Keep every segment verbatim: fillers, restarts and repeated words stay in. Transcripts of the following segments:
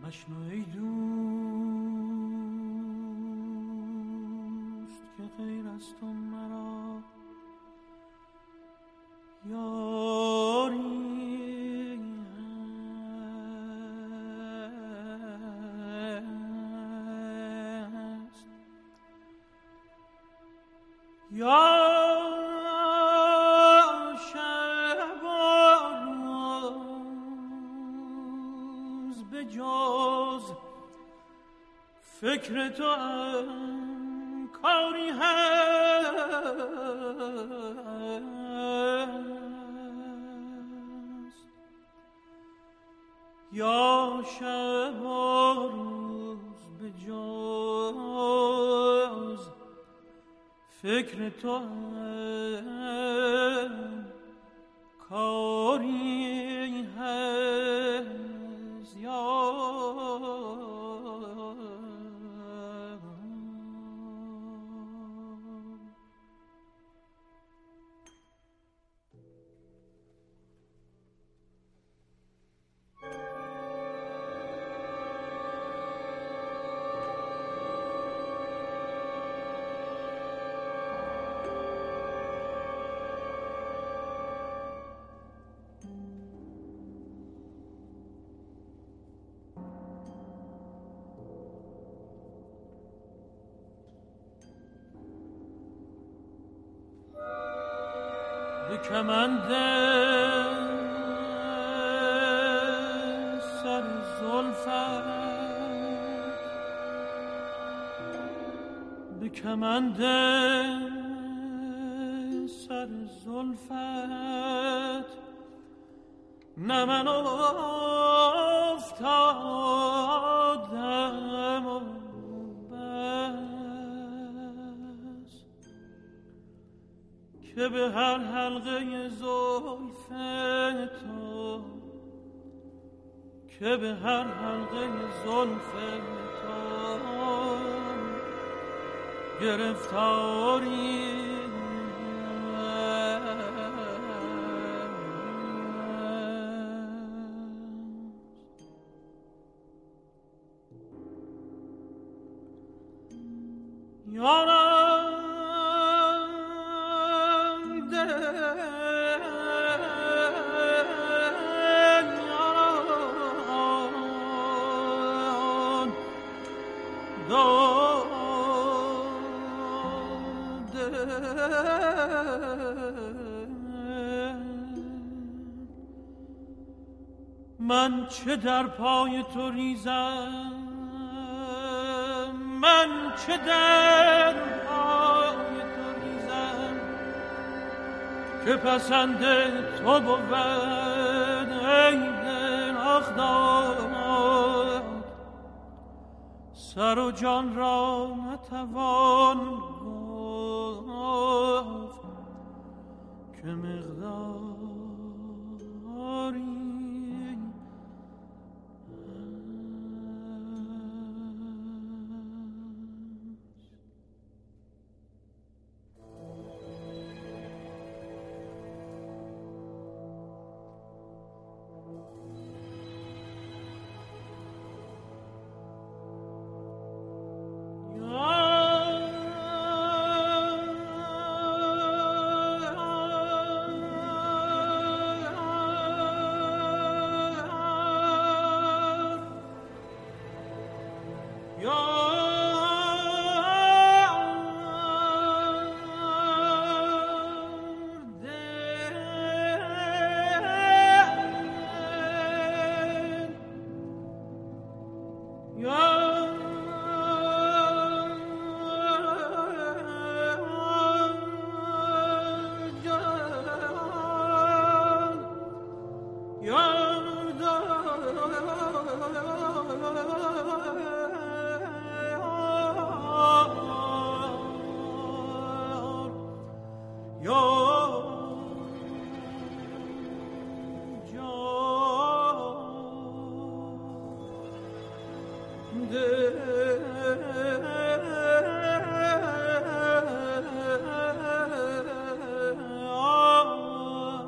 مشنو ای دوست که غیر از تو مرا یاری هست. یا شب و روز به جز فکر تو هم کاری هست. یا شب و روز به جز فکر تو هم کاری هست. یا به کمند سر زلفت، به کمند سر زلفت نه من افتادم و که به هر حلقه زلف تو، که به هر حلقه زلف تو گرفتاری یارم من چه در پای تو ریزم، من چه در پای تو ریزم که پسند تو بود ای دل اخداد. سر و جان را نتوان گفت که مقداری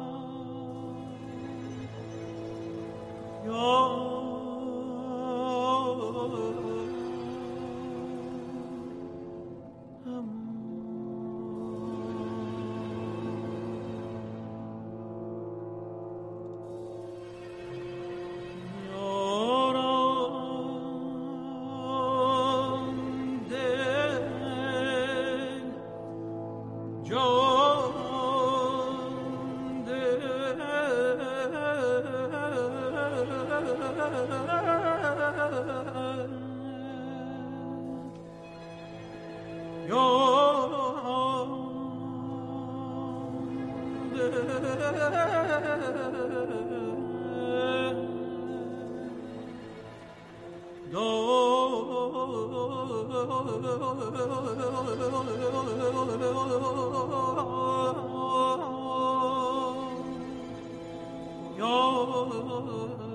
یا Yo